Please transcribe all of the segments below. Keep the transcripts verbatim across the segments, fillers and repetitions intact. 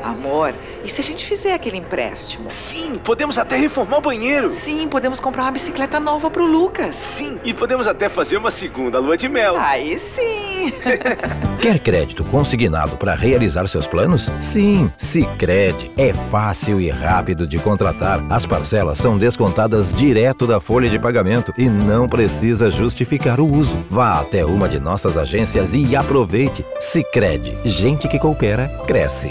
Amor, e se a gente fizer aquele empréstimo? Sim, podemos até reformar o banheiro. Sim, podemos comprar uma bicicleta nova pro Lucas. Sim, e podemos até fazer uma segunda lua de mel. Aí sim! Quer crédito consignado para realizar seus planos? Sim, Sicredi. É fácil e rápido de contratar. As parcelas são descontadas direto da folha de pagamento e não precisa justificar o uso. Vá até uma de nossas agências e aproveite. Sicredi. Gente que coopera, cresce.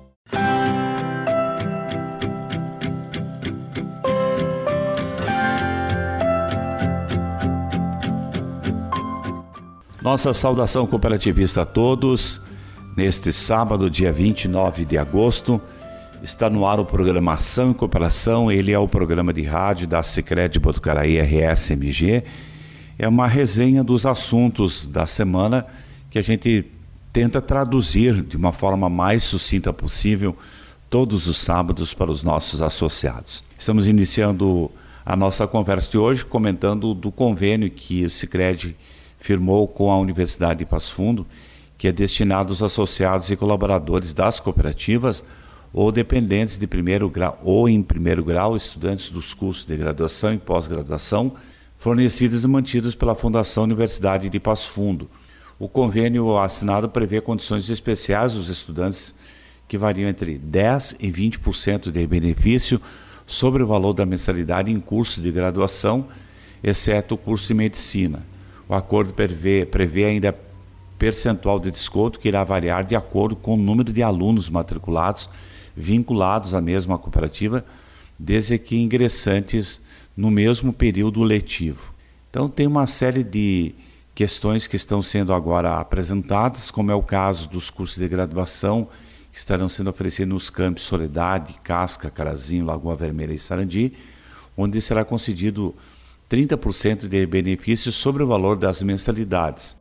Nossa saudação cooperativista a todos. Neste sábado, dia vinte e nove de agosto, está no ar o programa Ação e Cooperação. Ele é o programa de rádio da Sicredi Botucaraí R S M G. É uma resenha dos assuntos da semana que a gente tenta traduzir de uma forma mais sucinta possível todos os sábados para os nossos associados. Estamos iniciando a nossa conversa de hoje comentando do convênio que o Sicredi firmou com a Universidade de Passo Fundo, que é destinado aos associados e colaboradores das cooperativas ou dependentes de primeiro grau ou em primeiro grau, estudantes dos cursos de graduação e pós-graduação, fornecidos e mantidos pela Fundação Universidade de Passo Fundo. O convênio assinado prevê condições especiais aos estudantes que variam entre dez por cento e vinte por cento de benefício sobre o valor da mensalidade em cursos de graduação, exceto o curso de medicina. O acordo prevê, prevê ainda percentual de desconto que irá variar de acordo com o número de alunos matriculados vinculados à mesma cooperativa, desde que ingressantes no mesmo período letivo. Então tem uma série de questões que estão sendo agora apresentadas, como é o caso dos cursos de graduação que estarão sendo oferecidos nos campos Soledade, Casca, Carazinho, Lagoa Vermelha e Sarandi, onde será concedido trinta por cento de benefícios sobre o valor das mensalidades.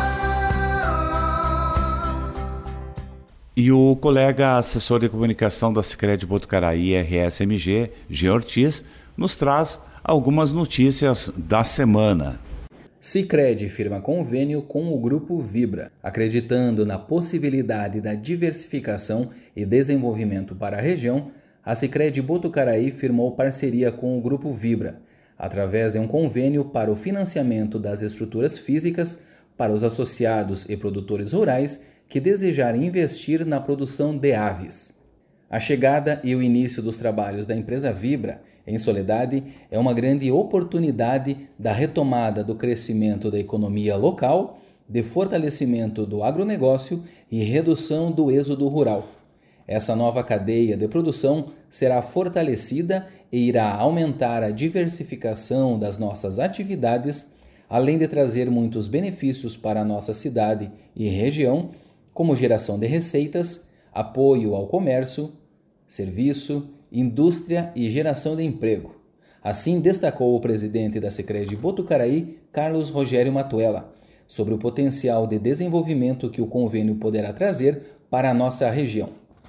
E o colega assessor de comunicação da Sicredi Botucaraí R S M G, Jean Ortiz, nos traz algumas notícias da semana. Sicredi firma convênio com o Grupo Vibra, acreditando na possibilidade da diversificação e desenvolvimento para a região. A Sicredi Botucaraí firmou parceria com o Grupo Vibra, através de um convênio para o financiamento das estruturas físicas para os associados e produtores rurais que desejarem investir na produção de aves. A chegada e o início dos trabalhos da empresa Vibra em Soledade é uma grande oportunidade da retomada do crescimento da economia local, de fortalecimento do agronegócio e redução do êxodo rural. Essa nova cadeia de produção será fortalecida e irá aumentar a diversificação das nossas atividades, além de trazer muitos benefícios para a nossa cidade e região, como geração de receitas, apoio ao comércio, serviço, indústria e geração de emprego. Assim destacou o presidente da Sicredi Botucaraí, Carlos Rogério Matuela, sobre o potencial de desenvolvimento que o convênio poderá trazer para a nossa região.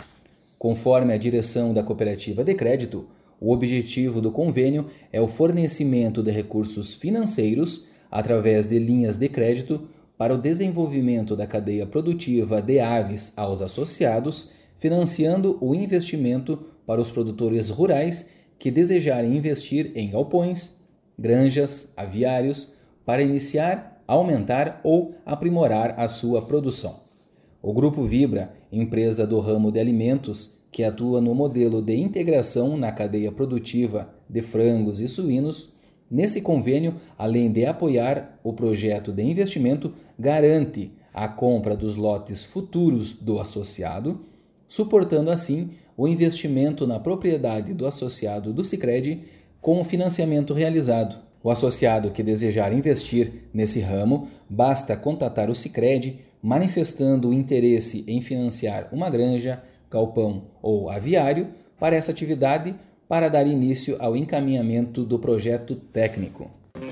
Conforme a direção da cooperativa de crédito, o objetivo do convênio é o fornecimento de recursos financeiros através de linhas de crédito para o desenvolvimento da cadeia produtiva de aves aos associados, financiando o investimento para os produtores rurais que desejarem investir em galpões, granjas, aviários, para iniciar, aumentar ou aprimorar a sua produção. O Grupo Vibra, empresa do ramo de alimentos, que atua no modelo de integração na cadeia produtiva de frangos e suínos, nesse convênio, além de apoiar o projeto de investimento, garante a compra dos lotes futuros do associado, suportando assim o investimento na propriedade do associado do Sicredi com o financiamento realizado. O associado que desejar investir nesse ramo, basta contatar o Sicredi manifestando o interesse em financiar uma granja, galpão ou aviário para essa atividade, para dar início ao encaminhamento do projeto técnico.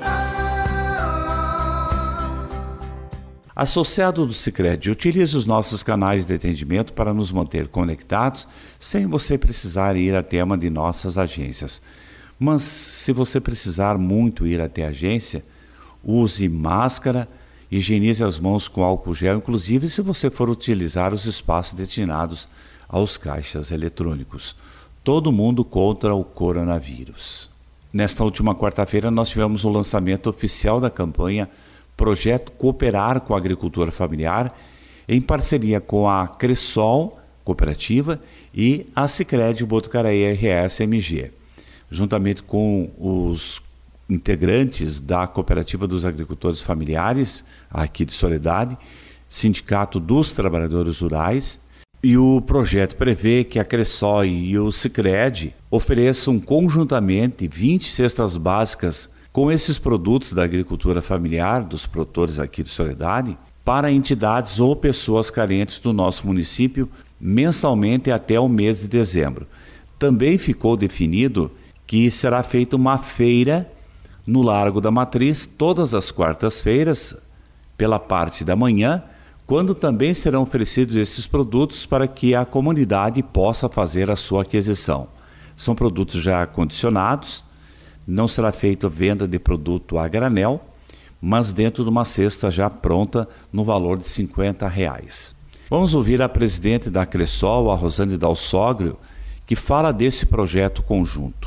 Associado do Sicredi, utilize os nossos canais de atendimento para nos manter conectados sem você precisar ir até uma de nossas agências. Mas se você precisar muito ir até a agência, use máscara, higienize as mãos com álcool gel, inclusive se você for utilizar os espaços destinados aos caixas eletrônicos. Todo mundo contra o coronavírus. Nesta última quarta-feira nós tivemos o lançamento oficial da campanha Projeto Cooperar com a Agricultura Familiar, em parceria com a Cressol Cooperativa e a Sicredi Botucaraí R S M G, juntamente com os integrantes da Cooperativa dos Agricultores Familiares, aqui de Soledade, Sindicato dos Trabalhadores Rurais. E o projeto prevê que a Cressol e o Sicredi ofereçam conjuntamente vinte cestas básicas com esses produtos da agricultura familiar, dos produtores aqui de Soledade, para entidades ou pessoas carentes do nosso município, mensalmente até o mês de dezembro. Também ficou definido que será feita uma feira no Largo da Matriz, todas as quartas-feiras, pela parte da manhã, quando também serão oferecidos esses produtos para que a comunidade possa fazer a sua aquisição. São produtos já condicionados, não será feita venda de produto a granel, mas dentro de uma cesta já pronta no valor de cinquenta reais. Vamos ouvir a presidente da Cressol, a Rosane Dalsógrio, que fala desse projeto conjunto.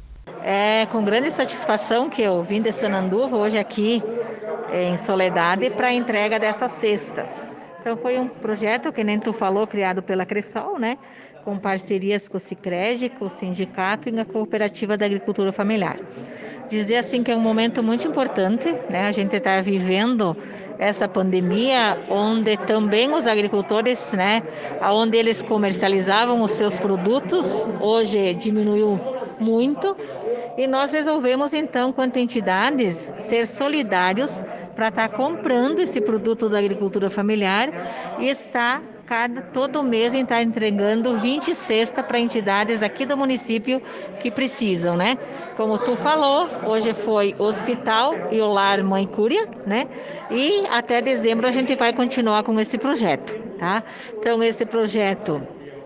É com grande satisfação que eu vim de Sananduva hoje aqui em Soledade para a entrega dessas cestas. Então foi um projeto, que nem tu falou, criado pela Cressol, né? Com parcerias com o Sicredi, com o Sindicato e a Cooperativa da Agricultura Familiar. Dizer assim que é um momento muito importante, né? A gente está vivendo essa pandemia, onde também os agricultores, né? Onde eles comercializavam os seus produtos, hoje diminuiu muito. E nós resolvemos, então, quanto entidades, ser solidários para estar tá comprando esse produto da agricultura familiar e estar cada, todo mês estar tá entregando vinte cestas para entidades aqui do município que precisam, né? Como tu falou, hoje foi o hospital e o lar Mãe Cúria, né? E até dezembro a gente vai continuar com esse projeto, tá? Então, esse projeto,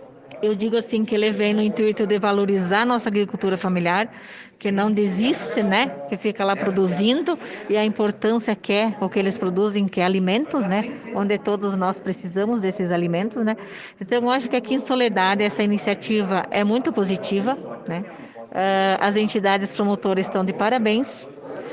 eu digo assim que ele vem no intuito de valorizar nossa agricultura familiar, que não desiste, né? Que fica lá produzindo, e a importância que é o que eles produzem, que é alimentos, né? Onde todos nós precisamos desses alimentos, né? Então, eu acho que aqui em Soledade essa iniciativa é muito positiva, né? Uh, as entidades promotoras estão de parabéns.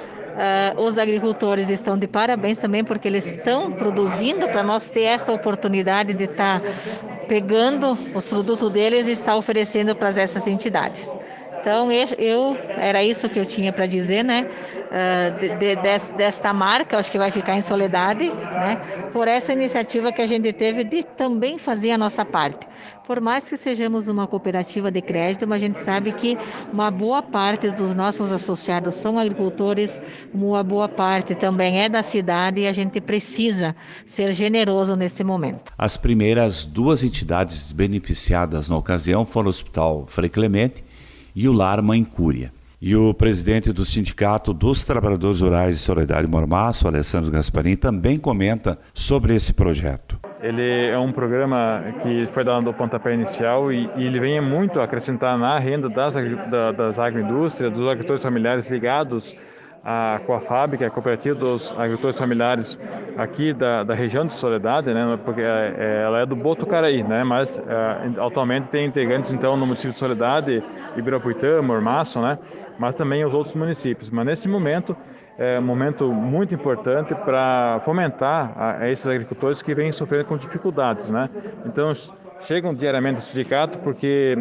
Uh, os agricultores estão de parabéns também, porque eles estão produzindo para nós ter essa oportunidade de estar tá pegando os produtos deles e estar oferecendo para essas entidades. Então, eu, era isso que eu tinha para dizer, né? Uh, de, de, desta marca, acho que vai ficar em Soledade, né? Por essa iniciativa que a gente teve de também fazer a nossa parte. Por mais que sejamos uma cooperativa de crédito, mas a gente sabe que uma boa parte dos nossos associados são agricultores, uma boa parte também é da cidade, e a gente precisa ser generoso nesse momento. As primeiras duas entidades beneficiadas na ocasião foram o Hospital Frei Clemente e o Lar Mãe Cúria. E o presidente do Sindicato dos Trabalhadores Rurais de Soledade Mormaço, Alessandro Gasparim, também comenta sobre esse projeto. Ele é um programa que foi dado o pontapé inicial e, e ele vem muito acrescentar na renda das, da, das agroindústrias, dos agricultores familiares ligados a Coafab, que é a Cooperativa dos Agricultores Familiares aqui da, da região de Soledade, né, porque é, ela é do Botucaraí, né, mas é, atualmente tem integrantes então no município de Soledade, Ibirapuitã, Mormaço, né, mas também os outros municípios. Mas nesse momento é um momento muito importante para fomentar a, a esses agricultores que vêm sofrendo com dificuldades, né. Então chegam diariamente ao sindicato porque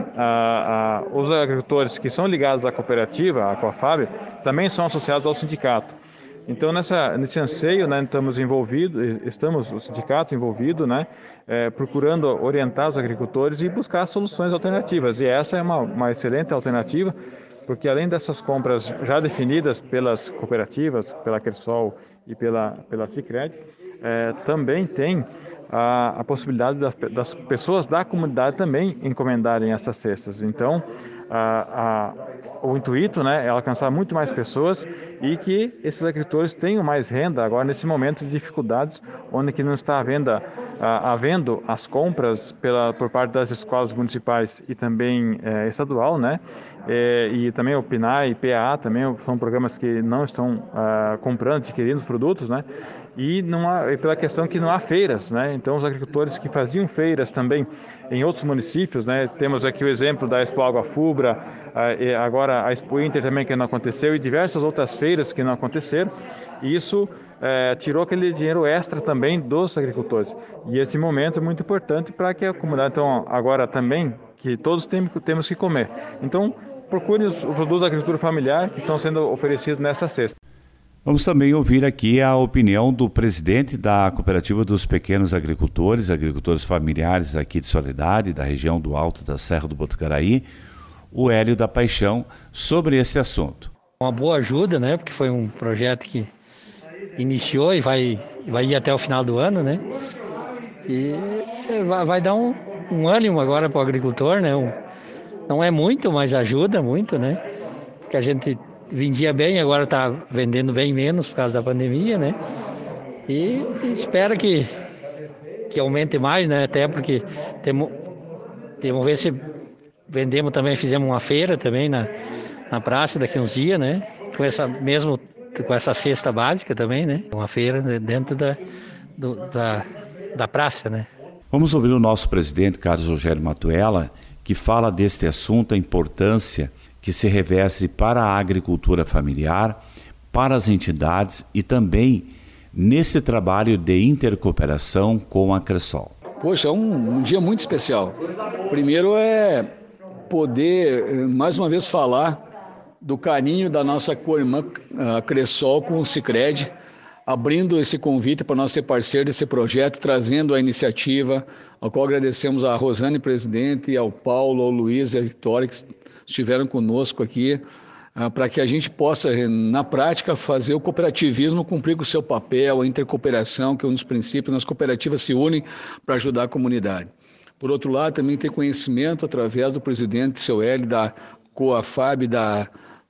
a, a, os agricultores que são ligados à cooperativa, à Coafab, também são associados ao sindicato. Então, nessa, nesse anseio, né, estamos envolvidos, estamos, o sindicato envolvido, né, é, procurando orientar os agricultores e buscar soluções alternativas. E essa é uma, uma excelente alternativa, porque além dessas compras já definidas pelas cooperativas, pela Cressol e pela, pela Sicredi, é, também tem a, a possibilidade das, das pessoas da comunidade também encomendarem essas cestas. Então, a, a, o intuito, né, é alcançar muito mais pessoas e que esses agricultores tenham mais renda agora nesse momento de dificuldades, onde que não está havendo, a, havendo as compras pela, por parte das escolas municipais e também é, estadual, né, é, e também o PNAE e P A A também são programas que não estão ah, comprando, adquirindo os produtos, né, E, não há, e pela questão que não há feiras, né? Então os agricultores que faziam feiras também em outros municípios, né? Temos aqui o exemplo da Expo Água Fubra, agora a Expo Inter também que não aconteceu e diversas outras feiras que não aconteceram. E isso é, tirou aquele dinheiro extra também dos agricultores. E esse momento é muito importante para que a comunidade, então agora também, que todos tem, temos que comer. Então procure os produtos da agricultura familiar que estão sendo oferecidos nessa cesta. Vamos também ouvir aqui a opinião do presidente da Cooperativa dos Pequenos Agricultores, agricultores familiares aqui de Soledade, da região do Alto da Serra do Botucaraí, o Hélio da Paixão, sobre esse assunto. Uma boa ajuda, né? Porque foi um projeto que iniciou e vai, vai ir até o final do ano, né? E vai, vai dar um, um ânimo agora para o agricultor, né? Um, não é muito, mas ajuda muito, né? Porque a gente vendia bem, agora está vendendo bem menos por causa da pandemia, né? E, e espero que, que aumente mais, né? Até porque temos, temos ver se vendemos também, fizemos uma feira também na, na praça daqui a uns dias, né? Com essa, mesmo com essa cesta básica também, né? Uma feira dentro da, do, da, da praça, né? Vamos ouvir o nosso presidente, Carlos Rogério Matuella, que fala deste assunto, a importância que se reveste para a agricultura familiar, para as entidades e também nesse trabalho de intercooperação com a Cressol. Poxa, é um, um dia muito especial. Primeiro é poder, mais uma vez, falar do carinho da nossa co-irmã a Cressol com o Sicredi, abrindo esse convite para nós ser parceiro desse projeto, trazendo a iniciativa, ao qual agradecemos a Rosane, presidente, ao Paulo, ao Luiz e à Vitória, que estiveram conosco aqui, uh, para que a gente possa, na prática, fazer o cooperativismo cumprir com o seu papel, a intercooperação, que é um dos princípios, as cooperativas se unem para ajudar a comunidade. Por outro lado, também tem conhecimento, através do presidente, seu Hélio, da Coafab, da,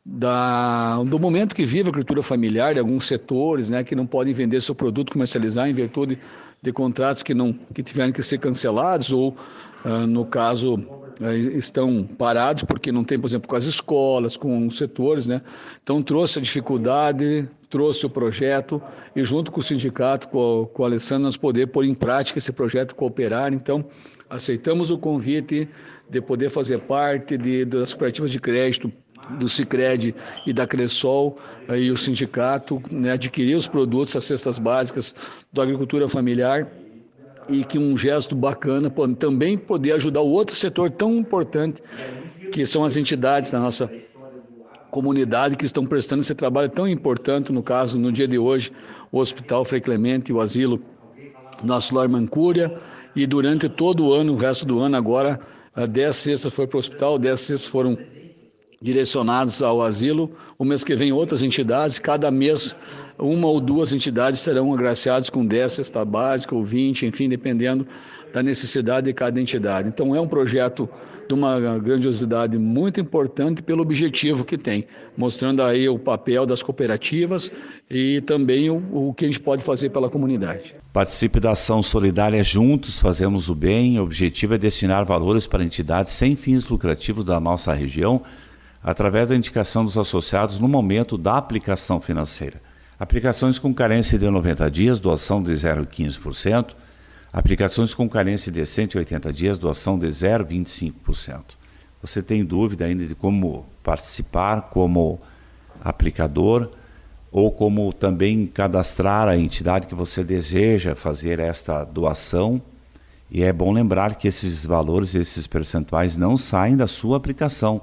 da, do momento que vive a agricultura familiar, de alguns setores, né, que não podem vender seu produto, comercializar em virtude de contratos que, não, que tiveram que ser cancelados ou, uh, no caso, estão parados porque não tem, por exemplo, com as escolas, com os setores, né? Então trouxe a dificuldade, trouxe o projeto e junto com o sindicato, com, com o Alessandro, nós poder pôr em prática esse projeto, cooperar. Então aceitamos o convite de poder fazer parte de, das cooperativas de crédito do Sicredi e da Cressol e o sindicato, né, adquirir os produtos, as cestas básicas da agricultura familiar, e que um gesto bacana pode também poder ajudar o outro setor tão importante, que são as entidades da nossa comunidade que estão prestando esse trabalho tão importante, no caso, no dia de hoje, o Hospital Frei Clemente, o Asilo Nosso Lar Mancúria, e durante todo o ano, o resto do ano agora, dez cestas foram para o hospital, dez cestas foram direcionados ao asilo. O mês que vem outras entidades, cada mês uma ou duas entidades serão agraciadas com dez cestas básicas ou vinte, enfim, dependendo da necessidade de cada entidade. Então é um projeto de uma grandiosidade muito importante pelo objetivo que tem, mostrando aí o papel das cooperativas e também o, o que a gente pode fazer pela comunidade. Participe da ação solidária Juntos Fazemos o Bem. O objetivo é destinar valores para entidades sem fins lucrativos da nossa região, através da indicação dos associados no momento da aplicação financeira. Aplicações com carência de noventa dias, doação de zero vírgula quinze por cento. Aplicações com carência de cento e oitenta dias, doação de zero vírgula vinte e cinco por cento. Você tem dúvida ainda de como participar como aplicador ou como também cadastrar a entidade que você deseja fazer esta doação? E é bom lembrar que esses valores, esses percentuais não saem da sua aplicação.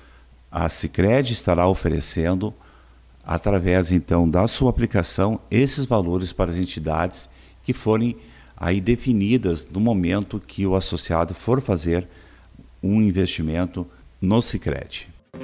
A Sicredi estará oferecendo, através então da sua aplicação, esses valores para as entidades que forem aí definidas no momento que o associado for fazer um investimento no Sicredi.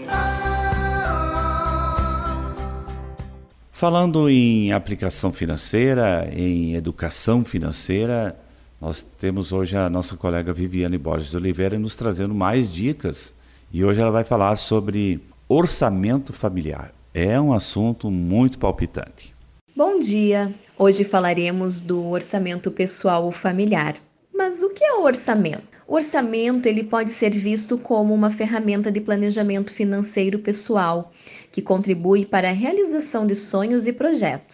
Falando em aplicação financeira, em educação financeira, nós temos hoje a nossa colega Viviane Borges de Oliveira nos trazendo mais dicas. E hoje ela vai falar sobre orçamento familiar. É um assunto muito palpitante. Bom dia! Hoje falaremos do orçamento pessoal ou familiar. Mas o que é o orçamento? O orçamento ele pode ser visto como uma ferramenta de planejamento financeiro pessoal, que contribui para a realização de sonhos e projetos.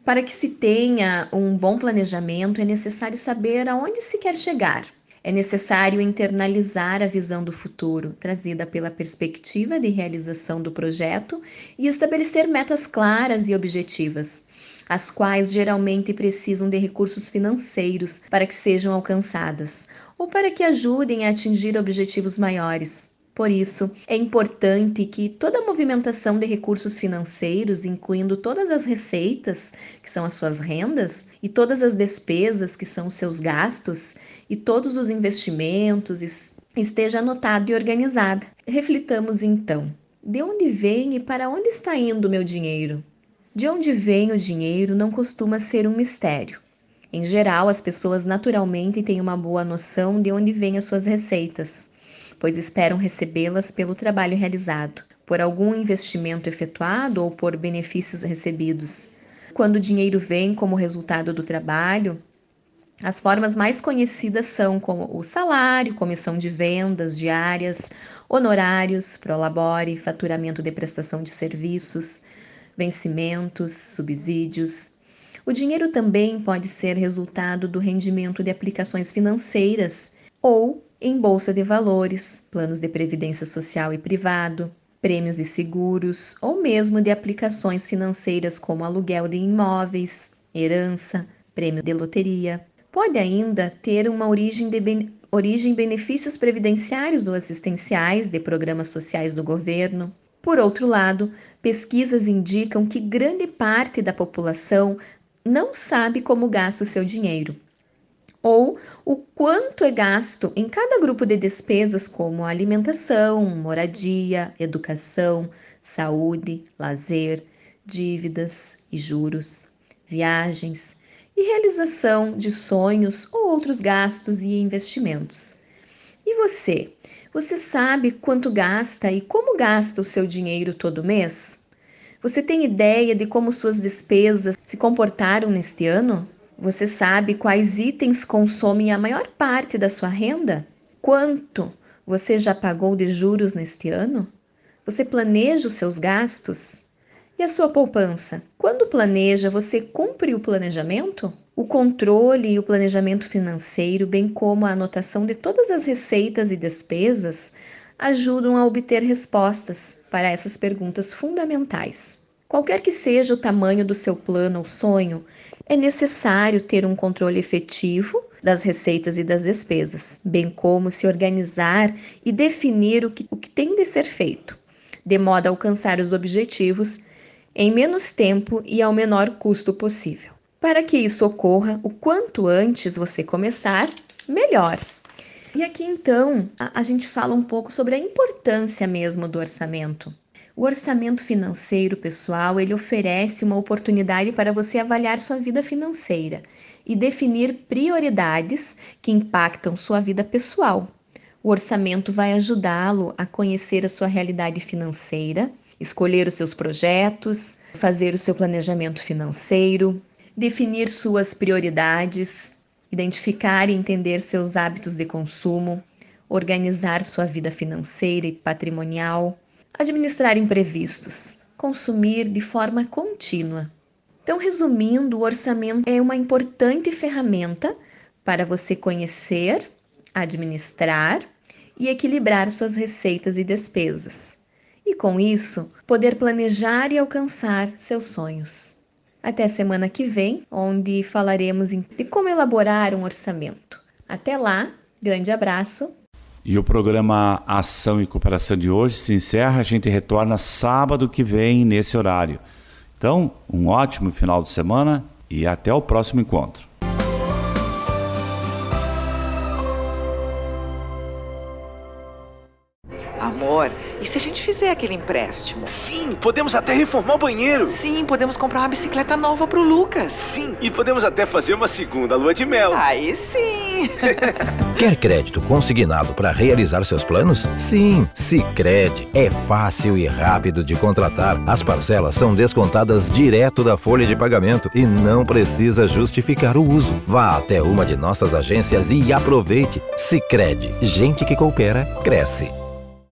Para que se tenha um bom planejamento, é necessário saber aonde se quer chegar. É necessário internalizar a visão do futuro, trazida pela perspectiva de realização do projeto, e estabelecer metas claras e objetivas, as quais geralmente precisam de recursos financeiros para que sejam alcançadas, ou para que ajudem a atingir objetivos maiores. Por isso, é importante que toda a movimentação de recursos financeiros, incluindo todas as receitas, que são as suas rendas, e todas as despesas, que são os seus gastos, e todos os investimentos, esteja anotado e organizado. Reflitamos então, de onde vem e para onde está indo o meu dinheiro? De onde vem o dinheiro não costuma ser um mistério. Em geral, as pessoas naturalmente têm uma boa noção de onde vêm as suas receitas, pois esperam recebê-las pelo trabalho realizado, por algum investimento efetuado ou por benefícios recebidos. Quando o dinheiro vem como resultado do trabalho, as formas mais conhecidas são como o salário, comissão de vendas diárias, honorários, prolabore, faturamento de prestação de serviços, vencimentos, subsídios. O dinheiro também pode ser resultado do rendimento de aplicações financeiras ou em bolsa de valores, planos de previdência social e privado, prêmios e seguros, ou mesmo de aplicações financeiras como aluguel de imóveis, herança, prêmio de loteria. Pode ainda ter uma origem de ben... origem benefícios previdenciários ou assistenciais de programas sociais do governo. Por outro lado, pesquisas indicam que grande parte da população não sabe como gasta o seu dinheiro, ou o quanto é gasto em cada grupo de despesas como alimentação, moradia, educação, saúde, lazer, dívidas e juros, viagens e realização de sonhos ou outros gastos e investimentos. E você? Você sabe quanto gasta e como gasta o seu dinheiro todo mês? Você tem ideia de como suas despesas se comportaram neste ano? Você sabe quais itens consomem a maior parte da sua renda? Quanto você já pagou de juros neste ano? Você planeja os seus gastos? E a sua poupança? Quando planeja, você cumpre o planejamento? O controle e o planejamento financeiro, bem como a anotação de todas as receitas e despesas, ajudam a obter respostas para essas perguntas fundamentais. Qualquer que seja o tamanho do seu plano ou sonho, é necessário ter um controle efetivo das receitas e das despesas, bem como se organizar e definir o que, o que tem de ser feito, de modo a alcançar os objetivos em menos tempo e ao menor custo possível. Para que isso ocorra, o quanto antes você começar, melhor. E aqui então, a, a gente fala um pouco sobre a importância mesmo do orçamento. O orçamento financeiro pessoal, ele oferece uma oportunidade para você avaliar sua vida financeira e definir prioridades que impactam sua vida pessoal. O orçamento vai ajudá-lo a conhecer a sua realidade financeira, escolher os seus projetos, fazer o seu planejamento financeiro, definir suas prioridades, identificar e entender seus hábitos de consumo, organizar sua vida financeira e patrimonial, administrar imprevistos, consumir de forma contínua. Então, resumindo, o orçamento é uma importante ferramenta para você conhecer, administrar e equilibrar suas receitas e despesas. E com isso, poder planejar e alcançar seus sonhos. Até a semana que vem, onde falaremos de como elaborar um orçamento. Até lá, grande abraço. E o programa Ação e Cooperação de hoje se encerra, a gente retorna sábado que vem nesse horário. Então, um ótimo final de semana e até o próximo encontro. Amor, e se a gente fizer aquele empréstimo? Sim, podemos até reformar o banheiro. Sim, podemos comprar uma bicicleta nova pro Lucas. Sim, e podemos até fazer uma segunda lua de mel. Aí sim! Quer crédito consignado para realizar seus planos? Sim, Sicredi. É fácil e rápido de contratar. As parcelas são descontadas direto da folha de pagamento e não precisa justificar o uso. Vá até uma de nossas agências e aproveite. Sicredi. Gente que coopera, cresce.